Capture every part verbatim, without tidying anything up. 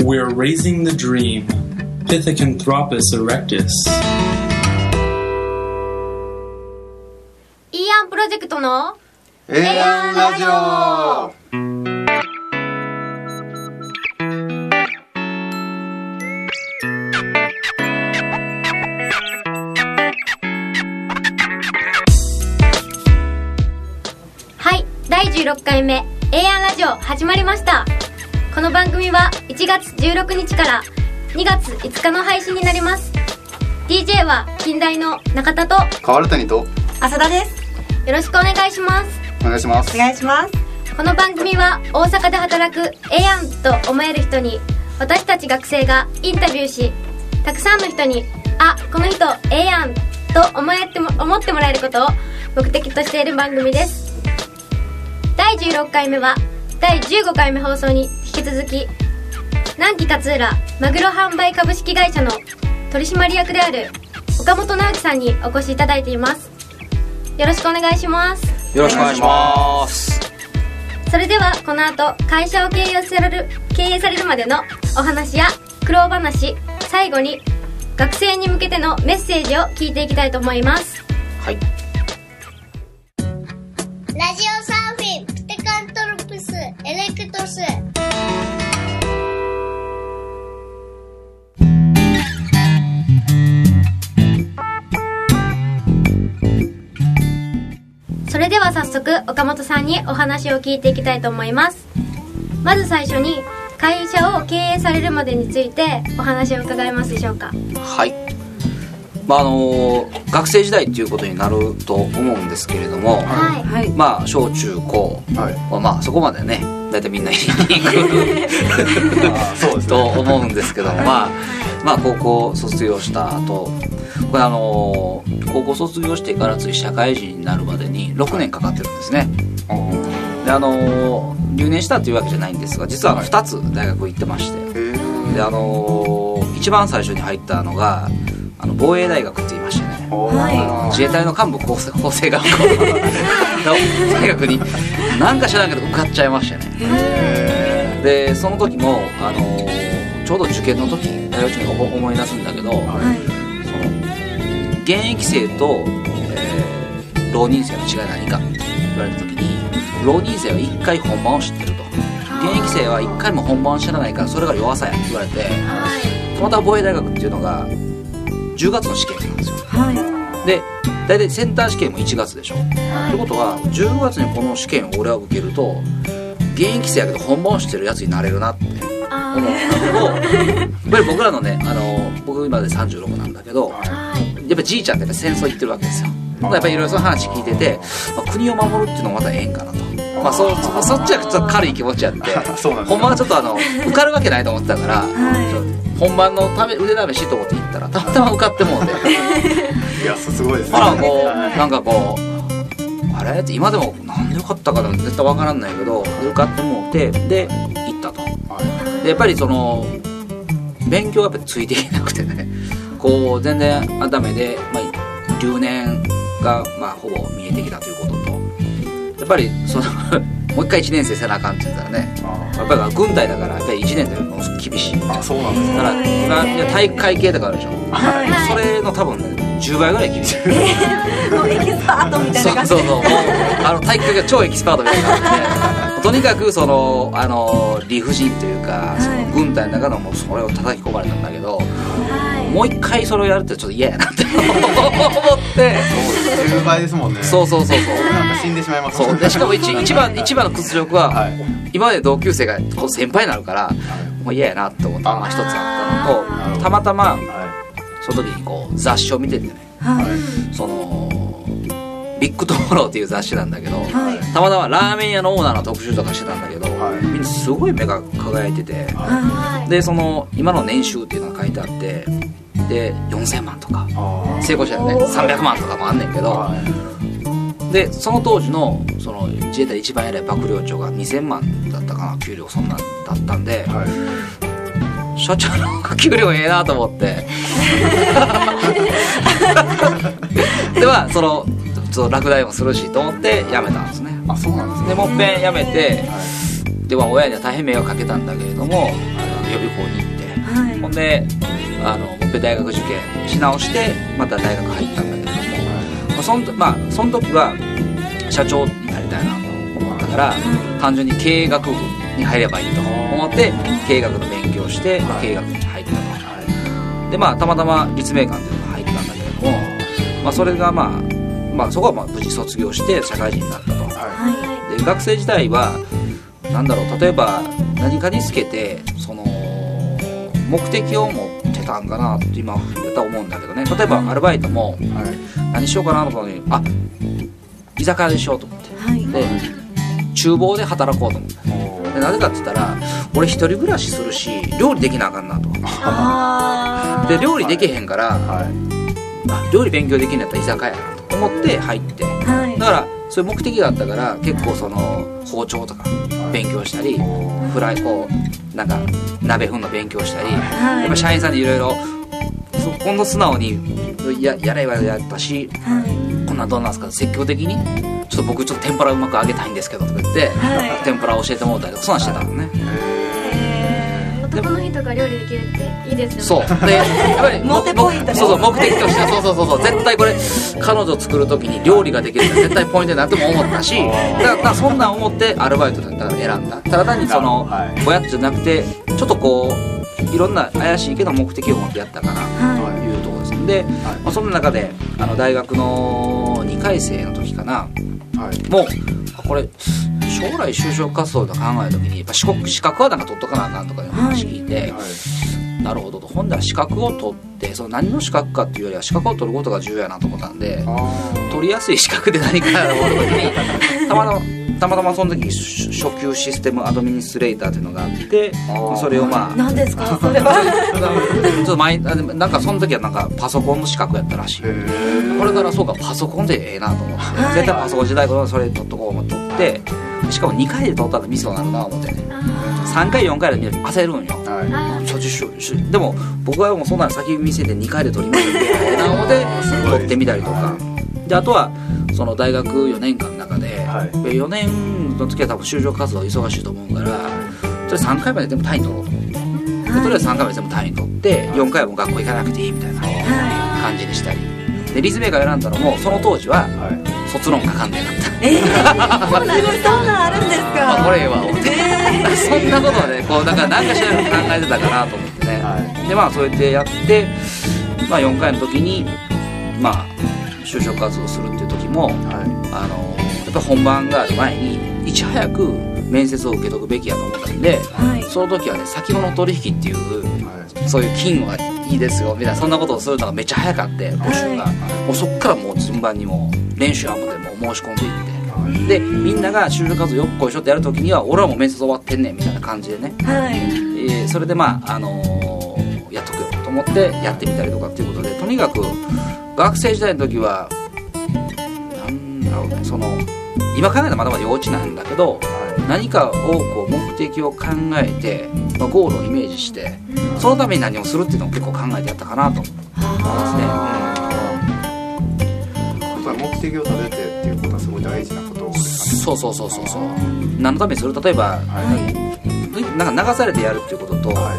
We're raising the dream. Pithecanthropus erectus. イーアンプロジェクトのエーアンラジオ。 はい、だいじゅうろっかいめ エーアンラジオ始まりました。この番組はいちがつじゅうろくにちからにがついつかの配信になります。 ディージェー は近大の中田と川原谷と浅田です。 よろしくお願いします。 お願いします。 お願いします。 この番組は大阪で働くええやんと思える人に私たち学生がインタビューし、たくさんの人にあ、この人ええやんと思えても思ってもらえることを目的としている番組です。だいじゅうろっかいめはだいじゅうごかいめ放送に引き続き、南紀勝浦マグロ販売株式会社の取締役である岡本直樹さんにお越しいただいています。よろしくお願いします。 よろしくお願いします。 それではこの後、会社を経営される経営されるまでのお話や苦労話、最後に学生に向けてのメッセージを聞いていきたいと思います。 はい。 ラジオサーフィンピテカントロプスエレクトス。 それでは早速岡本さんにお話を聞いていきたいと思います。まず最初に会社を経営されるまでについてお話を伺えますでしょうか。 はい。まああのー、学生時代っていうことになると思うんですけれども、 はい、 まあ小中高はまあそこまでね大体みんな行くあそうです、ね、と思うんですけども、まあまあ高校卒業した後、これあのー、高校卒業してから次社会人になるまでにろくねんかかってるんですね。であのー、留年したっていうわけじゃないんですが、実はあのふたつ大学行ってまして、であのー、一番最初に入ったのがあの防衛大学って言いましてね、はい、自衛隊の幹部構成、構成学校の大学に何か知らんけど受かっちゃいましてね。でその時も、あのー、ちょうど受験の時大学に思い出すんだけど、はい、その現役生と、えー、浪人生の違い何かって言われた時に、浪人生はいっかい本番を知ってると、現役生はいっかいも本番を知らないからそれが弱さやって言われて、たまたま防衛大学っていうのがじゅうがつの試験なんですよ、はい、で大体センター試験もいちがつでしょ、はい、ってことはじゅうがつにこの試験を俺は受けると現役生やけど本番を知ってるやつになれるなって思うんだけど、やっぱり僕らのね、あの僕今でさんじゅうろくなんだけど、はい、やっぱじいちゃんってやっぱ戦争行ってるわけですよ。やっぱりいろいろその話聞いてて、まあ、国を守るっていうのもまたええんかなと、まあ、そ, そ, そっちはちょっと軽い気持ちやって本番はちょっとあの受かるわけないと思ってたから、はい、本番のため腕試しと思って行ったらたまたま受かってもうていやすごいですね。 あらこうなんかこうあれって今でもなんで受かったかなんて絶対分からんないけど受かってもうてで行ったと、はい、でやっぱりその勉強はやっぱりついていけなくてね、こう全然ダメで、まあ、留年がまあほぼ見えてきたということと、やっぱりそのもう一回いちねん生せなあかんって言ったらね、やっぱり軍隊だからやっぱりいちねん生も厳しい。あ、そうなんですね。だから今体育会系とかあるでしょ、はい、それの多分ねじゅうばいぐらい厳しいもうエキスパートみたいな感じ。 そうそうそう、もうあの体育会が超エキスパートみたいな感じでとにかくそのあの理不尽というか、はい、その軍隊の中のもうそれを叩き込まれたんだけど、はい、もう一回それをやるってちょっと嫌やなって思ってじゅうばいですもんね。 そうそうそうそう、 なんか死んでしまいます。 そうでしかも 一, 一, 番一番の屈辱は、はい、今まで同級生がこう先輩になるから、はい、もう嫌やなって思ったのが一つあったのと、たまたま、はい、その時にこう雑誌を見ててね、はい、そのビッグトモローっていう雑誌なんだけど、はい、たまたまラーメン屋のオーナーの特集とかしてたんだけど、はい、みんなすごい目が輝いてて、はい、でその今の年収っていうのが書いてあってでよんせんまんとか成功したらねさんびゃくまんとかもあんねんけど、はい、でその当時 の, その自衛隊一番偉い幕僚長がにせんまんだったかな、給料そんなんだったんで、はい、社長の給料ええなと思ってではその落第もするしと思って辞めたんですね。 あ、そうなんですね。 でもっぺん辞めて、はい、では親には大変迷惑かけたんだけれども予備校に行って、 はい、 ほんであのもっぺん大学受験し直してまた大学入ったんだけれども、まあ、そのまあその時は社長になりたいなと思ったから、単純に経営学部に入ればいいと思って経営学の勉強して経営学に入ったと。でまあたまたま立命館というのが入ったんだけれども、まあ、それがまあまあそこはまあ無事卒業して社会人になったと。で学生時代はなんだろう、例えば何かにつけてその目的を持ってたんかなって今だったら思うんだけどね。例えばアルバイトも何しようかなと思ったのに、あ居酒屋でしようと思って、はい、で厨房で働こうと思って、でなぜかって言ったら俺一人暮らしするし料理できなあかんなと。あで料理できへんから、はいはい、料理勉強できんやったら居酒屋やなと思って入って、はい、だからそういう目的があったから結構その包丁とか勉強したり、フライこうなんか鍋粉の勉強したり、はい、やっぱ社員さんにいろいろ今度素直に や, やればやったし、はい、こんなんどうなんすか積極的にちょっと僕ちょっと天ぷらうまく揚げたいんですけどとか言って、はい、天ぷら教えてもらったりとかそんなんしてたのね。 男の人が料理できるっていいですよね。 そうでやっぱりモテポイントね。 そうそう目的としてはそうそうそうそう絶対これ彼女作る時に料理ができるって絶対ポイントになっても思ったし、だからそんなん思ってアルバイトだったら選んだ。ただ単にそのぼやっとじゃなくてちょっとこういろんな怪しいけど目的を持ってやったかなというところです。で、まあ、その中であの大学のにかい生の時かな、はい、もうこれ将来就職活動と考えるときにやっぱ資格、資格はなんか取っとかなあかんとかいう話聞いて、はいはい、なるほどと。ほんでは資格を取ってその何の資格かっていうよりは資格を取ることが重要やなと思ったんで、取りやすい資格で何かやろうと思ってたまたまたまたまその時初級システムアドミニストレーターっていうのがあって、それをまあ何ですかそれはちょっと前なんかその時はなんかパソコンの資格やったらしい。これからそうかパソコンでええなと思って、はい、絶対パソコン時代からそれ取っとこう思って取って、しかもにかいで取ったらミスになるなと思ってね。さんかいよんかいで見ると焦るんよ、はい、しょちゅうしょでも僕はもうそんな先見せてにかいで取りますんでなので取ってみたりとかで、あとはその大学よねんかんの中で、はい、よねんの時は多分就職活動忙しいと思うからとりあえずさんかいまで全部単位取ろうと思って、でとりあえずさんかいまで全部単位取ってよんかいはもう学校行かなくていいみたいな感じにしたりで、立命館選んだのもその当時は卒論書かんでなかった。えー、 そうなんですそんなんあるんですか。 まあ、これは思って、えー、そんなことはねこうだから何かしら考えてたかなと思ってね、はい、でまあそうやってやって、まあ、よんかいの時にまあ就職活動するっていう時も、はい、あのやっぱ本番がある前にいち早く面接を受けとくべきやと思ったんで、はい、その時はね先物取引っていう、はい、そういう金はいいですよみたいなそんなことをするのがめっちゃ早かって募集が、はい、もうそっからもう順番にも練習案までもう申し込んでいって、はい、でみんなが就職活動よっこいしょってやる時には俺はもう面接終わってんねんみたいな感じでね、はい、えー、それでまあ、あのー、やっとくよと思ってやってみたりとかっていうことで、とにかく学生時代の時はなんだろうね、その今考えたらまだまだ幼稚なんだけど、はい、何かをこう目的を考えて、まあ、ゴールをイメージしてそのために何をするっていうのを結構考えてやったかなと思いますね。 目的を立ててっていうことはすごい大事なことですかね。 そうそうそうそうそう。何のためにする、例えば、はい、なんか流されてやるっていうことと、はい、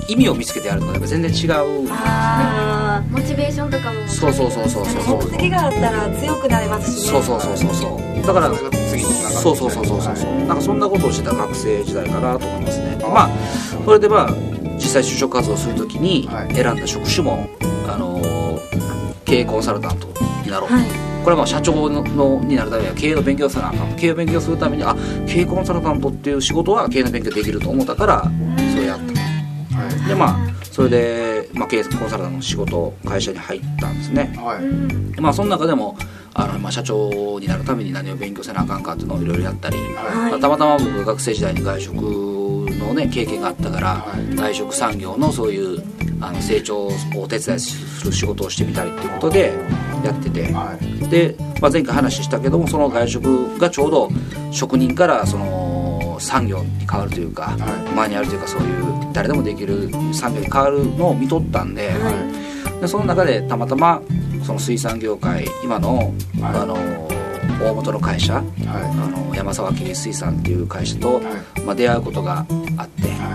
意味を見つけてやるのが全然違う、 あモチベーションとかもそうそうそうそうそう目的があったら強くなれますしね。 そうそうそうそうそうだからそれが次につながる、そうそうそうそうそう、はい、なんかそんなことをしてた学生時代かなと思いますね。まあそれでまあ実際就職活動するときに選んだ職種も、あのー、経営コンサルタントになろうと、はい、これはまあ社長 の, のになるためには経営の勉強するなあかん、経営を勉強するためにあ経営コンサルタントっていう仕事は経営の勉強できると思ったからそれやった、はい、でまあそれで、まあ、経営コンサルタントの仕事会社に入ったんですね、はい、まあその中でもあの、まあ、社長になるために何を勉強せなあかんかっていうのをいろいろやったり、はい、まあ、たまたま僕が学生時代に外食のね経験があったから、はい、外食産業のそういうあの成長をお手伝いする仕事をしてみたりっていうことでやってて、はい、で、まあ、前回話したけどもその外食がちょうど職人からその産業に変わるというか、はい、マニュアルというかそういう誰でもできる産業に変わるのを見とったんで、はい、でその中でたまたまその水産業界今の、はい、あの大元の会社、はい、あの山沢経水産っていう会社と、はい、まあ、出会うことがあって、はい、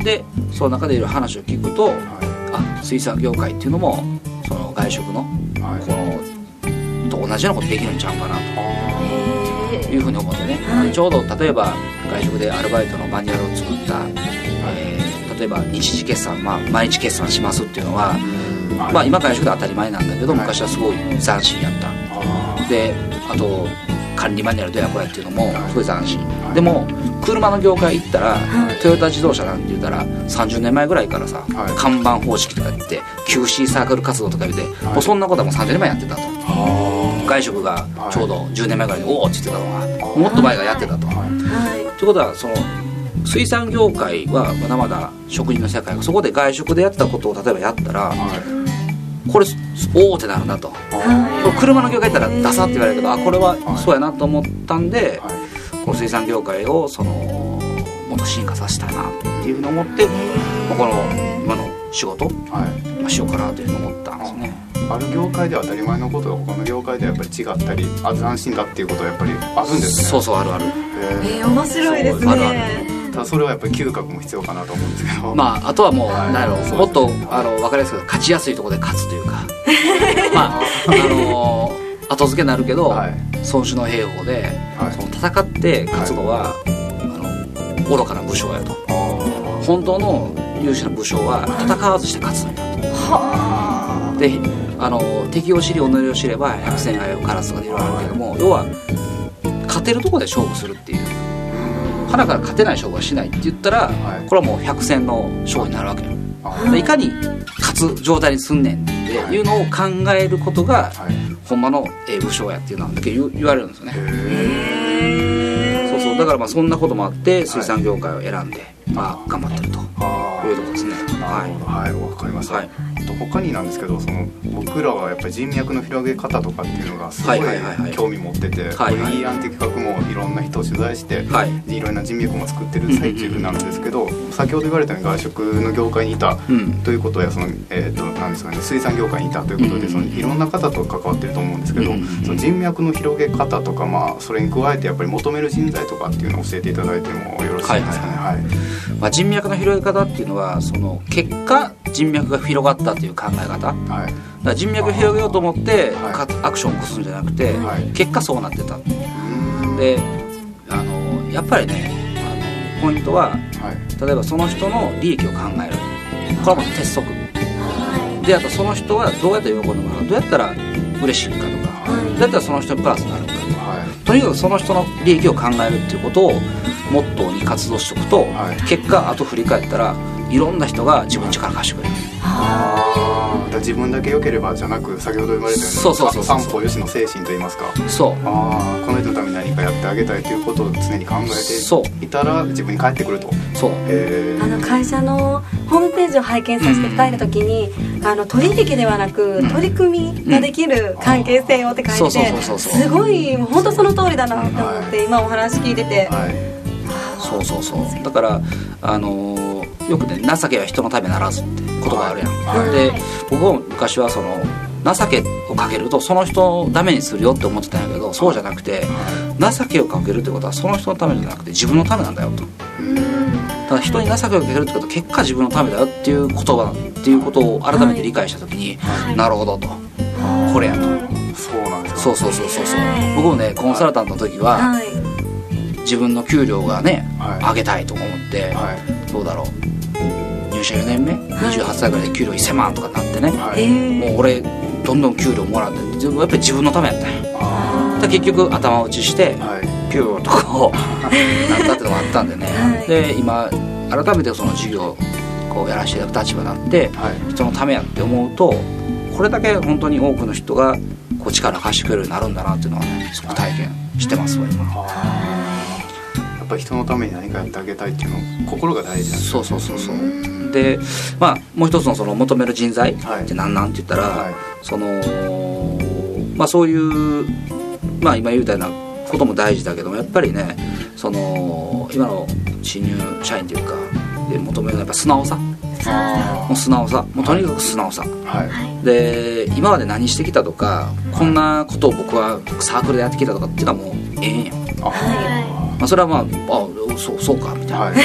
でその中でいろいろ話を聞くと、はい、あ水産業界っていうのもその外食の、はい、このと同じようなことできるんちゃうかなというふうに思ってね、はい、ちょうど例えば外食でアルバイトのマニュアルを作った、はいえー、例えば日時決算、まあ、毎日決算しますっていうのは、はいまあ、今外食で当たり前なんだけど、はい、昔はすごい斬新やった、はい、であと管理マニュアルどうやこうやっていうのもすごい斬新、はい、でも車の業界行ったら、はい、トヨタ自動車なんて言ったらさんじゅうねんまえぐらいからさ、はい、看板方式とか言って キューシー サークル活動とか言って、はい、もうそんなことはもうさんじゅうねんまえやってたと、はい、外食がちょうどじゅうねんまえぐらいにおおって言ってたのが、はい、もっと前がやってたと、はいはい、ということはその水産業界はまだまだ食品の世界がそこで外食でやってたことを例えばやったら、はいこれおおってなるなと、はい、車の業界だったらダサって言われるけどあこれはそうやなと思ったんで、はい、この水産業界をそのもっと進化させたいなっていうふうに思って、まあ、この今の仕事、はいまあ、しようかなというふうに思ったんですね。 ある業界では当たり前のことが他の業界ではやっぱり違ったり斬新だっていうことはやっぱりあるんですね。 そうそうあるある。 えー、面白いですね。 あるある。 ただそれはやっぱり嗅覚も必要かなと思うんですけど、 まああとはもう何やろうもっとあの分かりやすく勝ちやすいところで勝つというかまああの後付けになるけど、はい、孫子の兵法で、はい、その戦って勝つのは、はい、あの愚かな武将やと、本当の勇士の武将は戦わずして勝つんだと、はであの敵を知り己を知れば百戦危うからずとかでいろいろあるけども、要は勝てるところで勝負するっていう、花から勝てない勝負はしないって言ったら、はい、これはもう百戦の勝負になるわけよ。いかに勝つ状態にすんねんっていうのを考えることが、はい、ほんまの武将やっていうのはだけ言われるんですよね。そうそうだからまあそんなこともあって水産業界を選んで、はい、まあ頑張ってるというところですね。 はいはいわかりました。はい、と他になんですけどその僕らはやっぱり人脈の広げ方とかっていうのがすごい興味持ってて、これいい案って企画もいろんな人を取材して、はい、いろんな人脈も作ってる最中なんですけど、うんうんうん、先ほど言われたように外食の業界にいたということやその、えー、となんですかね水産業界にいたということで、そのいろんな方と関わってると思うんですけど、うんうんうん、その人脈の広げ方とか、まあ、それに加えてやっぱり求める人材とかっていうのを教えていただいてもよろしいですかね。はいはいはいまあ、人脈の広げ方っていうのはその結果人脈が広がったという考え方、はい、だから人脈を広げようと思って、はい、アクションを起こすんじゃなくて、はい、結果そうなってたであのやっぱりねあのポイントは、はい、例えばその人の利益を考える、これはもう鉄則、はい、であとその人はどうやって喜んでもらう、どうやったら嬉しいかとか、はい、どうやったらその人にプラスになるかとか、はい、とにかくその人の利益を考えるっていうことをモットーに活動しておくと、はい、結果後振り返ったらいろんな人が自分に力貸してくれる。 ああ、自分だけ良ければじゃなく先ほど言われたようにそうそうそうそう三方よしの精神といいますか、 そうあこの人のために何かやってあげたいということを常に考えていたら自分に返ってくると。 そうあの会社のホームページを拝見させていただいた時に、うん、あの取引ではなく、うん、取り組みができる関係性をって書いてて、すごい本当その通りだなと思って、はい、今お話聞いてて、はい、 そうそうそうだからあのーよくね情けは人のためならずってことがあるやん、はい、で僕も昔はその情けをかけるとその人のためにするよって思ってたんやけど、そうじゃなくて、はい、情けをかけるってことはその人のためじゃなくて自分のためなんだよと。ただ人に情けをかけるってことは結果自分のためだよっていう言葉っていうことを改めて理解したときに、はい、なるほどと、はい、これやと。 そうなんですか。 そうそうそうそうそう僕もねコンサルタントの時は、はい、自分の給料がね、はい、上げたいと思って、はい、どうだろう入社よねんめ、にじゅうはっさいぐらいで給料せんまんとかなってね、はい、もう俺どんどん給料もらってやっぱり自分のためやったんよ。で結局頭打ちして、はい、ピューとかをなったってのがあったんでね、はい、で今改めてその事業をこうやらせていただく立場になって、はい、人のためやって思うとこれだけ本当に多くの人がこう力を貸してくれるようになるんだなっていうのはねすごく体験してますわ今。 やっぱり人のために何かやってあげたいっていうの心が大事なんです。 そうそうそうそうで、まあ、もう一つのその求める人材って何なんって言ったら、はい、そのまあそういう、まあ、今言うたようなことも大事だけどもやっぱりねその今の新入社員というかで求めるのはやっぱ素直さ。もう素直さもうとにかく素直さ、はい、で今まで何してきたとか、はい、こんなことを僕はサークルでやってきたとかっていうのはもうええんやん。 まあ、それはまああそうそうかみたいな、はい、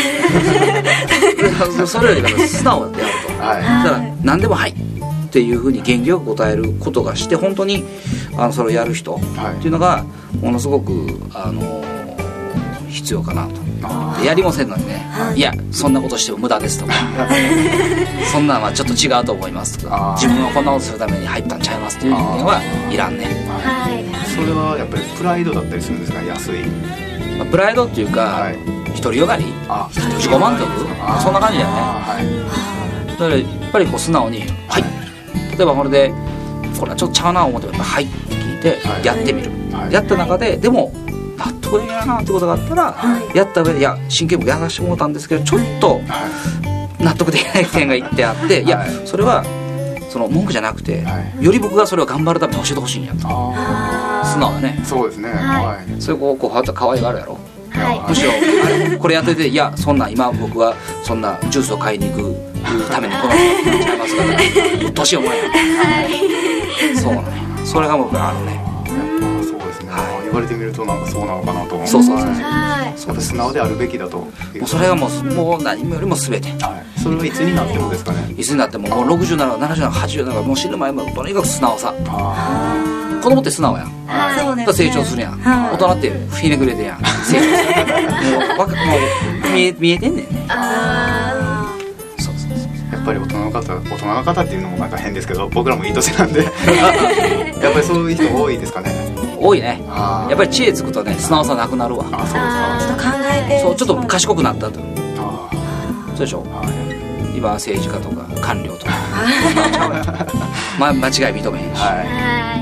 それよりか素直であると、はい、だから何でもはいっていうふうに元気よく答えることがして本当にあのそれをやる人っていうのがものすごくあの必要かなと。やりもせんのにね、はい、いやそんなことしても無駄ですとかそんなのはちょっと違うと思いますとか自分はこんなことするために入ったんちゃいますっていう人間はいらんね、 はい、それはやっぱりプライドだったりするんですか？安い、 まあ、プライドっていうか、はい、独りよがり自己満足そんな感じだよね、はい、だからやっぱりこう素直に「はい」例えばこれでこれはちょっとちゃうなと思っても「はい」って聞いてやってみる、はい、やった中ででも納得できないなってことがあったら、はい、やった上でいや真剣にやらせてもらったんですけどちょっと納得できない点が言ってあって、はい、いやそれはその文句じゃなくて、はい、より僕がそれを頑張るために教えてほしいんやと素直だね。 そうですね、 はい、それこうこうはた可愛がるやろ、はい、むしろあれこれやってていやそんな今僕はそんなジュースを買いに行くためにこの人ちゃいますからうっとしいお前や、はい、そうねそれが僕はあるね。 言われてみるとなんかそうなのかなと思う。 そうそうそう、 はい、それ素直であるべきだと。もうそれがもう、もう何よりも全て、 はい、それはいつになってもですかね。 いつになってももうろくじゅうなな、ななじゅうなな、はちじゅうななもう死ぬ前もとにかく素直さ。子供って素直やん、はい、だから成長するやん、はい、大人ってひねくれてやん成長するもうもう見え、見えてんねんね。あそうそうそうやっぱり大人の方大人の方っていうのもなんか変ですけど僕らもいい年なんでやっぱりそういう人多いですかね。 多いね。やっぱり知恵つくとね素直さなくなるわ。 あそうですか。 ちょっと考えてそうちょっと賢くなったと。あそうでしょ、はい、今政治家とか官僚とかま、間違い認めへんし、はい、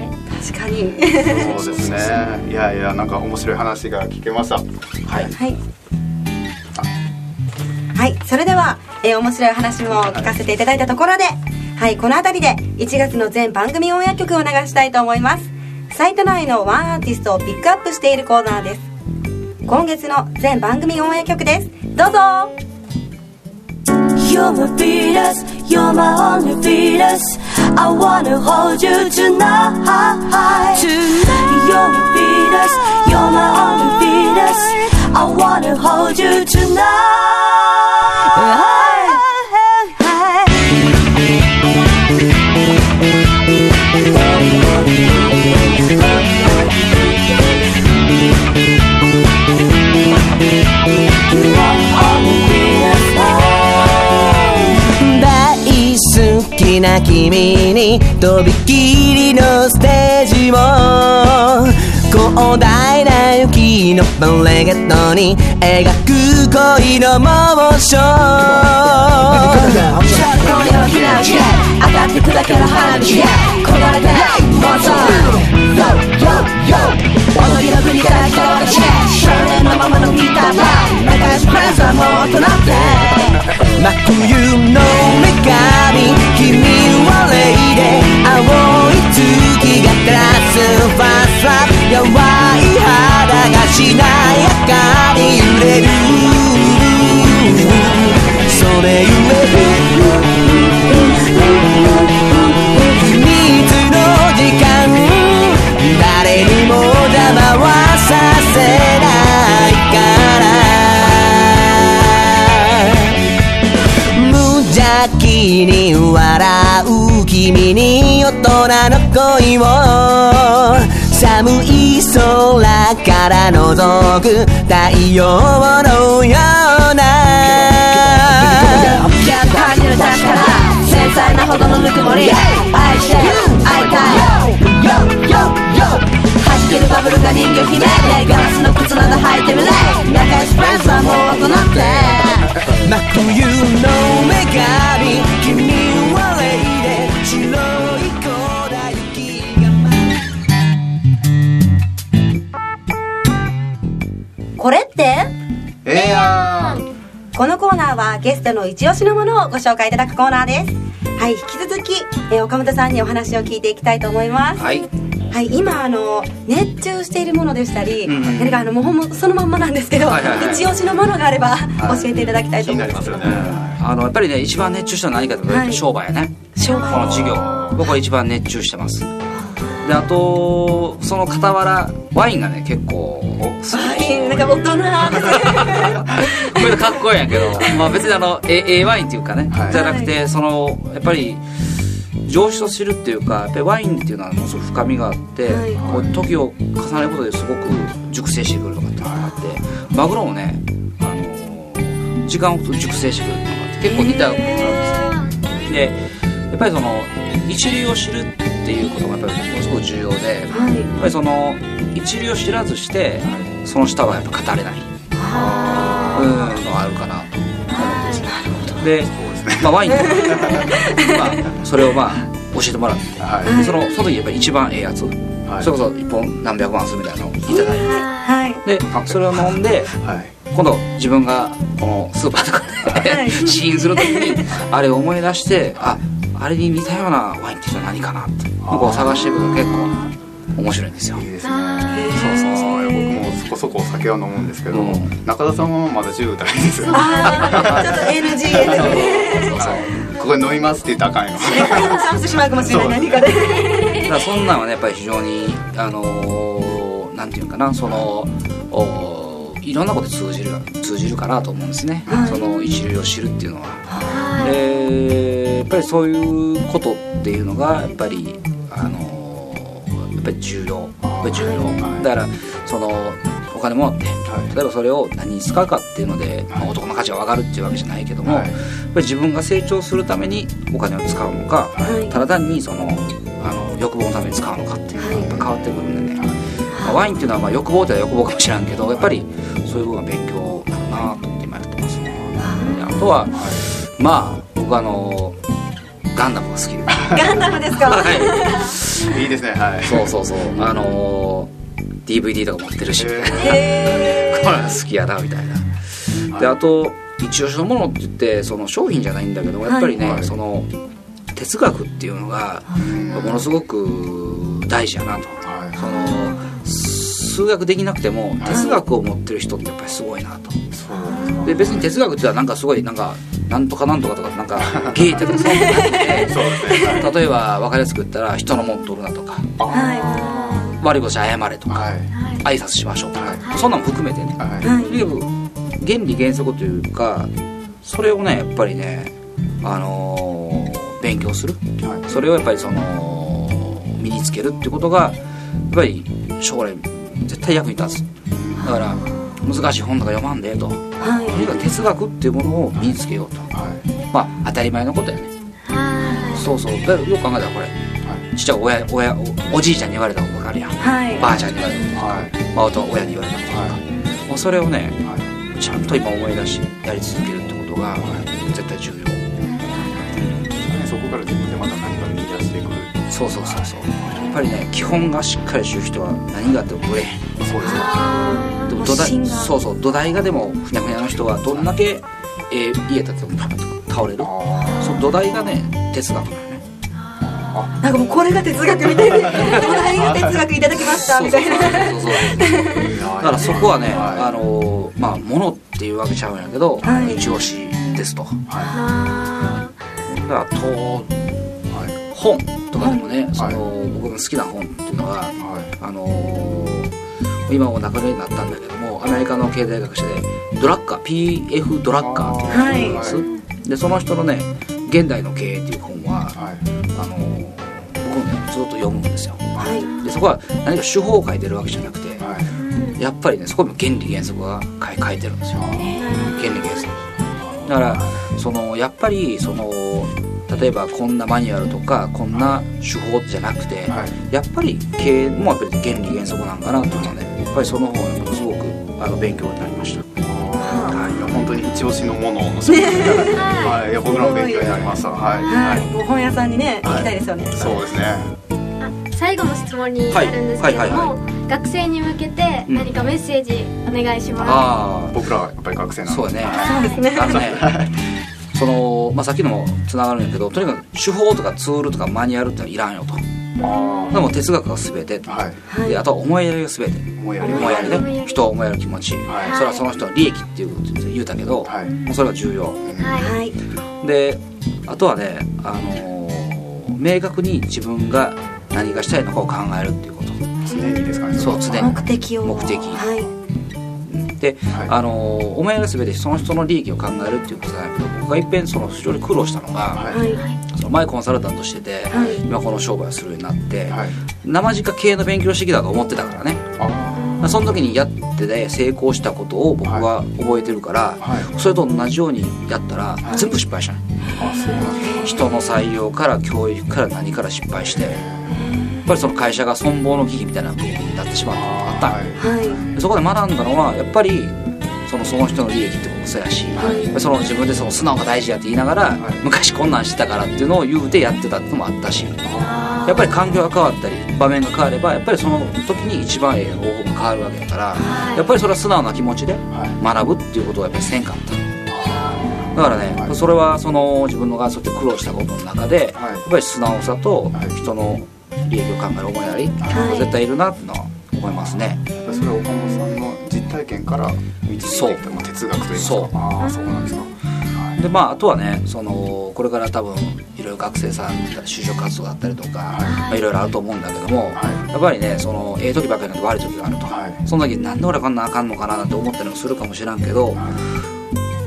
確かにそうですね。いやいやなんか面白い話が聞けました。はいはい、はい、それでは、えー、面白い話も聞かせていただいたところで、はい、この辺りでいちがつの全番組オンエア曲を流したいと思います。サイト内のワンアーティストをピックアップしているコーナーです。今月の全番組オンエア曲です。どうぞ。 You're my Venus, you're my only Venus. I wanna hold you tonight. You're my Venus, you're my only Venus. I wanna hold you tonight.大好きな君にとびきりのステージも広大な雪のパレードに描く恋のモーション。今夜はひらひら当たって砕ける花火焦がれて妄想 Yo yo yo 踊りの国から来た私少年のままのギターが仲良しフレンズはもう大人って真冬の女神君はレイで青い月が照らすファーストラブ淡い肌がしなやかに揺れるそれゆえ秘密の時間誰にも邪魔はさせないから無邪気に笑う君に大人の恋を寒い空から覗く太陽のような感じる確から繊細なほどのぬくもり愛して会いたい弾けるバブルが人魚姫でガラスの靴など履いてるね仲良しフレンズはもう大人って真冬の女神君はレイで白い粉雪がこれってええやん。 このコーナーはゲストの一押しのものをご紹介いただくコーナーです。はい、引き続き、えー、岡本さんにお話を聞いていきたいと思います。 はい、 はい、今あの熱中しているものでしたり、 うんうん、 何かあのもうほんまそのまんまなんですけど、はいはいはい、一押しのものがあれば、はい、教えていただきたいと思います。 気になりますよね。 あのやっぱりね一番熱中したのは何かというと、はい、商売やね。 商売。 この事業僕は一番熱中してます。 であとその傍らワインがね結構ワインなんか大人これかっこいいんやけど、まあ別にあのええワインっていうかね、はい、じゃなくてそのやっぱり上質と知るっていうかやっぱりワインっていうのはもうすごい深みがあって、はい、こう時を重ねることですごく熟成してくるとかっていうのがあってマグロもね、あのー、時間を熟成してくるっていうのがあって結構似たようなことなんですよ。でやっぱりその一流を知るっていうことがやっぱりものすごく重要で、はい、やっぱりその一流を知らずしてその下はやっぱ語れないうんのがあるかなと思うんですね。で、まあ、ワインとか、まあ、それをまあ教えてもらって、はい、そのその時やっぱり一番ええやつ、はい、それこそいっぽん何百万するみたいなのをいただいて、はい、でそれを飲んで、はい、今度自分がこのスーパーとかで、はい、試飲する時にあれを思い出してああれに似たようなワインって何かなってこう探していくと結構面白いんですよ。いいですね。 そうそうそう。僕もそこそこお酒は飲むんですけど、うん、中田さんはまだじゅう代ですよ。 あちょっと エヌジーそうそうここで飲みますって言ったらあかんよ。 サムしてしまうかもしれない何かで。 だからそんなんはねやっぱり非常にあのー、なんていうかなそのおいろんなこと通じる通じるかなと思うんですね。はい、その一流を知るっていうのは。はい、でやっぱりそういうことっていうのがやっぱりあのーやっぱり重要、やっぱり重要、はい、だからそのお金もらって、はい、例えばそれを何に使うかっていうので、はいまあ、男の価値が上がるっていうわけじゃないけども、はい、やっぱり自分が成長するためにお金を使うのか、はい、ただ単にそのあの欲望のために使うのかっていうのがやっぱ変わってくるんでね、はいまあ、ワインっていうのはまあ欲望っては欲望かもしれんけどやっぱりそういう部分が勉強だなと思って今やってますね。であとは、はい、まあ僕あのガンダムが好きでガンダムですかはいいいですねはいそうそうそうあのー、ディーブイディー とか持ってるし、えー、これ好きやなみたいな、はい、であと一押しのものって言ってその商品じゃないんだけどやっぱりね、はい、その哲学っていうのがものすごく大事やなと、はい、その数学できなくても哲学を持ってる人ってやっぱりすごいなと、はい、で別に哲学ってのはなんかすごいなんかなんとかなんとかとかなんかゲーテとかそういうのなくてそうですね、例えば分かりやすく言ったら人のもん取るなとか、はい、悪いことし謝れとか、はい、挨拶しましょうとか、はい、そんなのも含めてね、はい、原理原則というかそれをねやっぱりね、あのー、勉強する、はい、それをやっぱりその身につけるってことがやっぱり将来絶対役に立つ。だから難しい本とか読まんでと、はい、とにかく哲学っていうものを身につけようと、はい、まあ当たり前のことやね、はい、そうそうだからよく考えたらこれ、はい、ちっちゃい親親 お, おじいちゃんに言われたこと分かるやん、はい、ばあちゃんに言われたこととか、はい、まあ、あと親に言われたこととか、はい、まあ、それをね、はい、ちゃんと今思い出しやり続けるってことが、はい、絶対重要、 うん、そこから自分でまた何か見出していく。 そうそうそうそう、はい、やっぱりね基本がしっかり知る人は何があってもブレへん。そうですね。でも土台、そうそう土台がでもふにゃふにゃの人はどんだけ、えー、家建てても倒れる。その土台がね哲学なのね。 あ、なんかもうこれが哲学みたいな土台が哲学いただきましたみたいな。そうそうそうだからそこはね、はい、あのまあ物っていうわけちゃうんやけど、はい、一押しですと。はい、だからと、はい、本とかでもね、はい、その僕の好きな本っていうのは、はい、あの今も中根になったんだけどもアメリカの経済学者でドラッカー ピーエフ ドラッカーっていうのがいるんです、はい、でその人のね現代の経営っていう本は、はい、あの僕もねずっと読むんですよ、はい、でそこは何か手法を書いてるわけじゃなくて、はい、やっぱりねそこにも原理原則が書いてるんですよ、原理原則だからそのやっぱりその例えばこんなマニュアルとかこんな手法じゃなくて、はい、やっぱり経営もやっぱり原理原則なんかなっていうのはねやっぱりその方がすごくあの勉強になりました。 はい、いや本当に一押しのものを教えていただいて、はい、いや僕らの勉強になりました。はい、はい、 もう本屋さんにね行きたいですよね。はい、 そうですね。 あ、最後の質問になるんですけれども、はいはいはいはい、学生に向けて何かメッセージお願いします。うん、 あ僕らはやっぱり学生なんで。 そうね。 そうですね。 あのねそのまあ、さっきのもつながるんやけどとにかく手法とかツールとかマニュアルってのはいらんよと。あでも哲学が全て、はい、であとは思いやりが全て思いやり思いやりね人を思いやる気持ち、はい、それはその人の利益っていう言うたけど、はい、もうそれが重要、はい、であとはね、あのー、明確に自分が何何がしたいのかを考えるっていうこと。 常にですかね。 そう、常に目的を目的、 はい、 で、はい、あのお前が全てその人の利益を考えるっていうことじゃないけど、僕がいっぺんその非常に苦労したのが、はい、その前コンサルタントしてて、はい、今この商売をするようになって、はい、生直経営の勉強してきたと思ってたからね。あ、その時にやってて成功したことを僕は覚えてるから、はいはい、それと同じようにやったら全部失敗したね、はい、あ、そうなんです。人の採用から教育から何から失敗して、やっぱりその会社が存亡の危機みたいな部分になってしまったのがあった、はい、そこで学んだのはやっぱりそのその人の利益ってこともそうやし、はい、その自分でその素直が大事やって言いながら、はい、昔こんなんしてたからっていうのを言うてやってたってのもあったし、やっぱり環境が変わったり場面が変わればやっぱりその時に一番ええ方法が変わるわけだから、はい、やっぱりそれは素直な気持ちで学ぶっていうことをやっぱりせんかった。だからね、はい、それはその自分のがそうやって苦労したことの中で、はい、やっぱり素直さと人の利益を考える思いやり、はい、絶対いるなってのは思いますね。 やっぱりそれは岡本さんの実体験から導いてきた、まあ、哲学というか。そう、ああ、そうなんですか。 で、まあ、あとはね、そのこれから多分いろいろ学生さん就職活動だったりとか、はい、まあ、いろいろあると思うんだけども、はい、やっぱりね、そのええ時ばっかりなんて悪い時があると、はい、その時になんで俺こんなあかんのかななんて思ったりもするかもしれんけど、はい、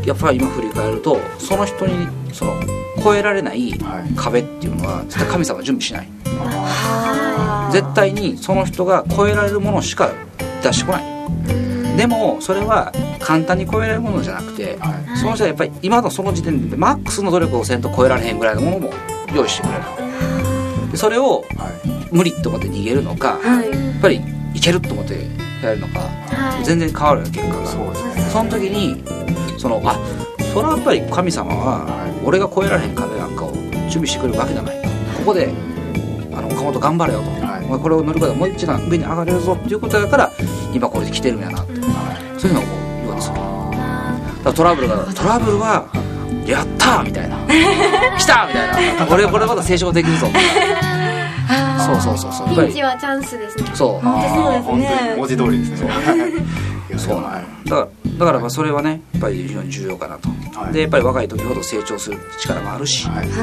やっぱり今振り返るとその人にその越えられない壁っていうのは絶対神様は準備しない、はい、絶対にその人が越えられるものしか出してこない。でもそれは簡単に超えられるものじゃなくて、はい、その人はやっぱり今のその時点でマックスの努力をせんと超えられへんぐらいのものも用意してくれる。でそれを無理と思って逃げるのか、はい、やっぱりいけると思ってやるのか、はい、全然変わるよ結果が。そうですね。その時にそのあそれはやっぱり神様は俺が超えられへん壁なんかを準備してくれるわけじゃない。ここであの岡本頑張れよと、はい、これを乗り越えてもう一段上に上がれるぞっていうことだから今これで来てるんやなって、はい、そういうのを言うわけですよ。だからトラブルがトラブルはやったーみたいな来たーみたいな俺これまだ成長できるぞみたいなそうそうそうそうピンチはチャンスですね。 そう本当そうですね。 文字通りですね。 そうなんだからだからまあそれはねやっぱり非常に重要かなと、はい、でやっぱり若い時ほど成長する力もあるし、はい、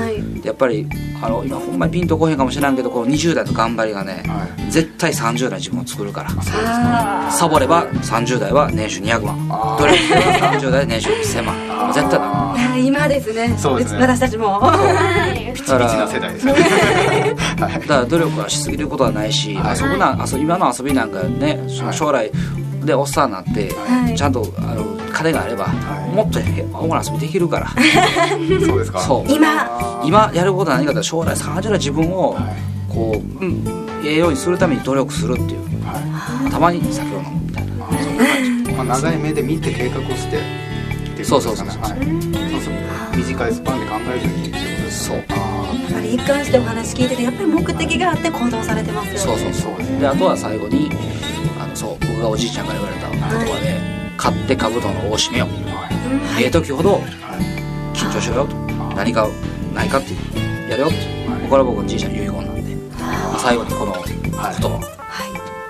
でやっぱりあの今ほんまにピンとこへんかもしれんけどこのにじゅう代の頑張りがね、はい、絶対さんじゅう代自分を作るから。そうですか。サボればさんじゅう代は年収にひゃくまん、努力すればさんじゅう代で年収せんまんもう絶対だ。 今ですね。そうですね。私たちもピチピチな世代ですねだから努力はしすぎることはないし、はい、遊ぶな遊今の遊びなんかね将来でおっさんになって、はい、ちゃんとあの金があれば、はい、もっと大物遊びできるからそうですか。 そう今今やることは何かと将来さんじゅう代自分を、はい、こう、うん、ええようにするために努力するっていう、はい、たまに酒を飲むみたいな、 あそんな感じ、まあ、長い目で見て計画をしてっていうことですかね。 そうそうそうそう、 はい、そうそう短いスパンで考えずにっていうことです。 そうやっぱり一貫してお話聞いててやっぱり目的があって行動されてますよね。 そうそうそう。であとは最後にあのそう僕がおじいちゃんから言われた言葉で、はい、買って兜の緒を締めよう、はい、ええ時ほど緊張しろよと、はい、何かないかってやるよって、はい、これは僕のじいちゃんの遺言なんで、はい、最後にこの言葉、はい、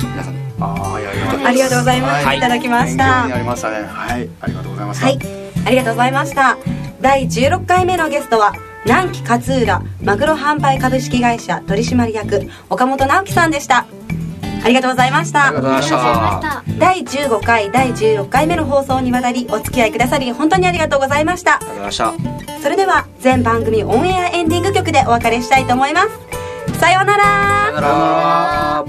皆さんにあ, いやいやありがとうございます、はい、いただきました。 勉強になりましたね。はいありがとうございました。 はいありがとうございました。だいじゅうろっかいめのゲストは南紀勝浦マグロ販売株式会社取締役岡本直樹さんでした。ありがとうございました。 ありがとうございました。 だいじゅうごかいだいじゅうろっかいめの放送にわたりお付き合いくださり本当にありがとうございました。 ありがとうございました。 それでは全番組オンエアエンディング曲でお別れしたいと思います。さようなら。 さようなら。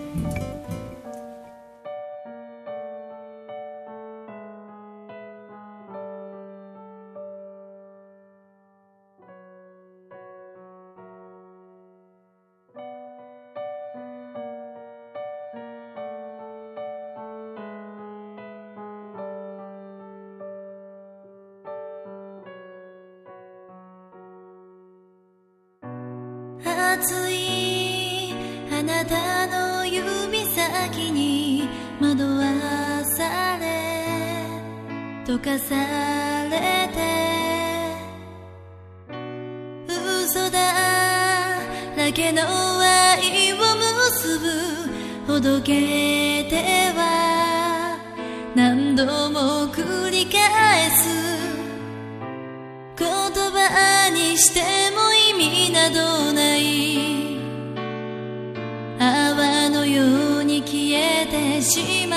熱いあなたの指先に惑わされ溶かされて嘘だらけの愛を結ぶほどけては何度も繰り返す言葉にしても意味などないしま